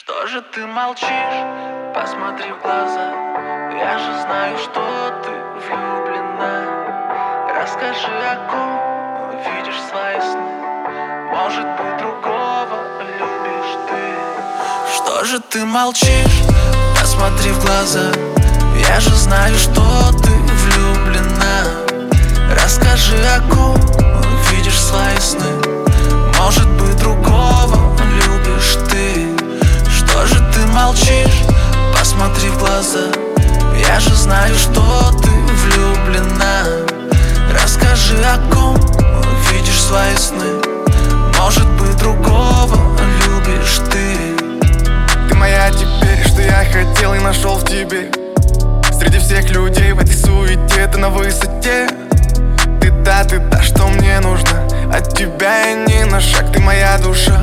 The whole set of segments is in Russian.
Что же ты молчишь? Посмотри в глаза. Я же знаю, что ты влюблена. Расскажи, о ком видишь свои сны. Может быть, другого любишь ты. Что же ты молчишь? Посмотри в глаза. Я же знаю, что ты влюблена. Расскажи, о ком видишь свои сны. Может быть, другого любишь ты. Что же ты молчишь? Посмотри в глаза. Я же знаю, что ты влюблена. Расскажи, о ком видишь свои сны. Может быть, другого любишь ты. Ты моя теперь, что я хотел и нашел в тебе. Среди всех людей в этой суете ты на высоте. Ты та, что мне нужно. От тебя я ни на шаг, ты моя душа.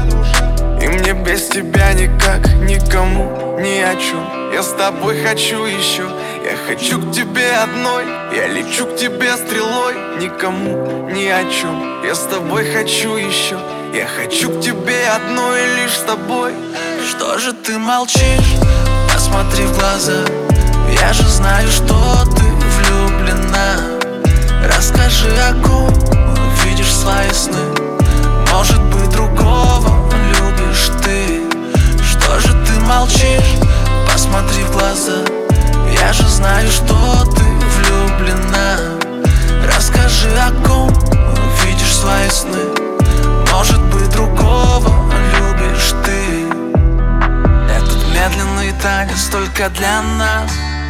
И мне без тебя никак, никому, ни о чем. Я с тобой хочу еще. Я хочу к тебе одной. Я лечу к тебе стрелой. Никому, ни о чем. Я с тобой хочу еще. Я хочу к тебе одной, лишь с тобой. Что же ты молчишь? Посмотри в глаза. Я же знаю, что ты влюблена. Расскажи, о ком видишь свои сны. Может быть, другого любишь ты. Что же ты молчишь? Посмотри в глаза. Я же знаю, что ты влюблена. Расскажи, о ком видишь свои сны. Может быть, другого любишь ты. Этот медленный танец только для нас.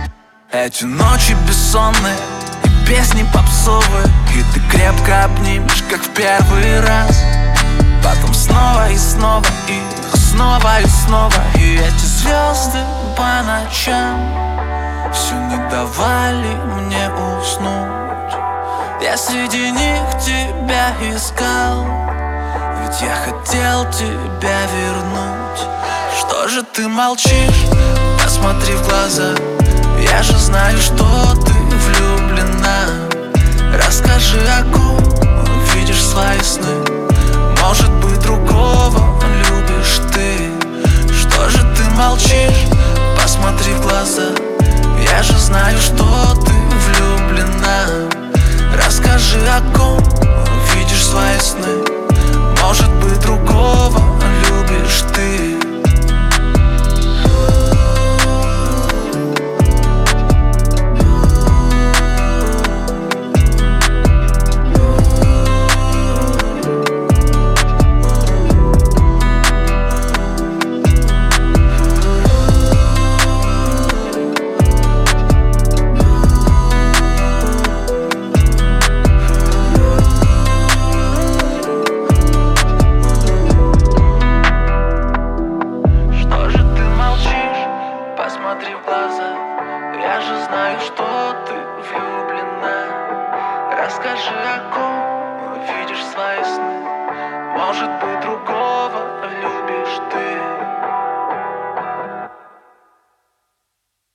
Эти ночи бессонные и песни попсовые. И ты крепко обнимешь, как в первый раз. Потом снова и снова, и снова и снова. И эти звезды по ночам все не давали мне уснуть. Я среди них тебя искал, ведь я хотел тебя вернуть. Что же ты молчишь? Посмотри в глаза. Я же знаю, что ты влюблена. Расскажи, о ком видишь свои сны. Может быть, другого любишь ты. Что же ты молчишь? Посмотри в глаза. Я же знаю, что ты влюблена. Расскажи, о ком видишь свои сны. Может быть, другого любишь ты.